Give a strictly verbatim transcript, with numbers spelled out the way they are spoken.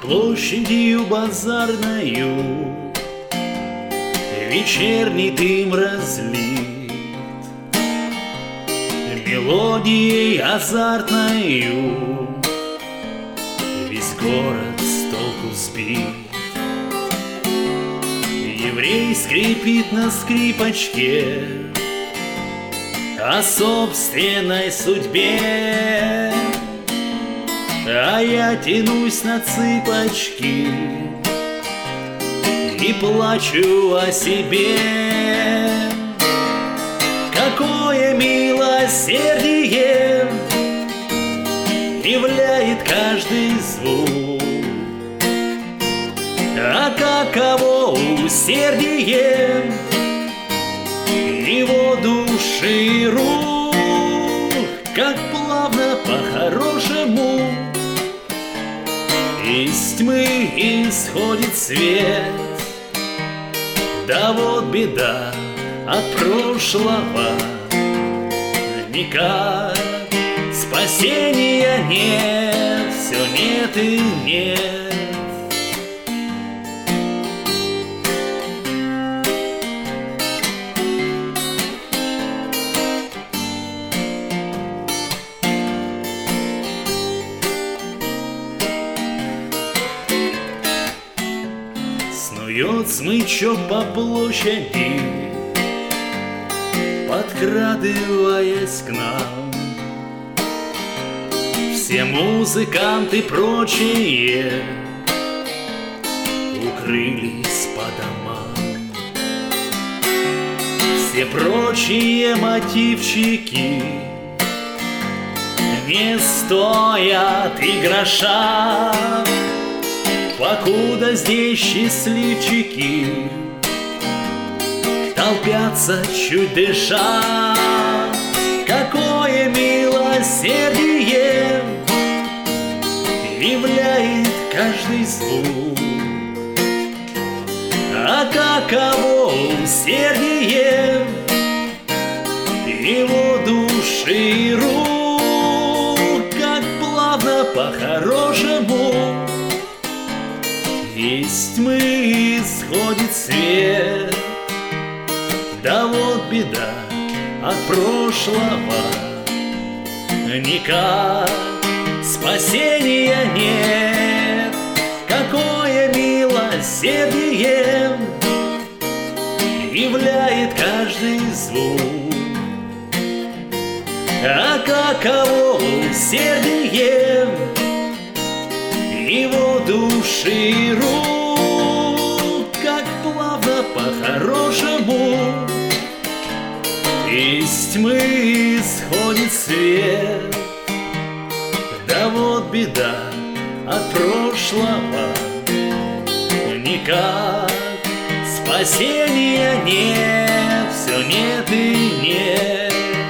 Площадью базарною вечерний дым разлит, мелодией азартною весь город с толку сбит. Еврей скрипит на скрипочке о собственной судьбе, а я тянусь на цыпочки и плачу о себе. Какое милосердие являет каждый звук, а каково усердие его души и рук, как плавно по-хорошему из тьмы исходит свет. Да вот беда, от прошлого никак спасения нет, все нет и нет. Снует смычок по площади, подкрадываясь к нам. Все музыканты прочие укрылись по домам. Все прочие мотивчики не стоят и гроша, покуда здесь счастливчики толпятся чуть дыша. Какое милосердие являет каждый звук, а каково усердие его души и рук, как плавно по-хорошему из тьмы исходит свет. Да вот беда, от прошлого никак спасения нет. Какое милосердие являет каждый звук, а каково усердие его души и рук, как плавно по-хорошему из тьмы исходит свет. Да вот беда, от прошлого никак спасения нет, все нет и нет.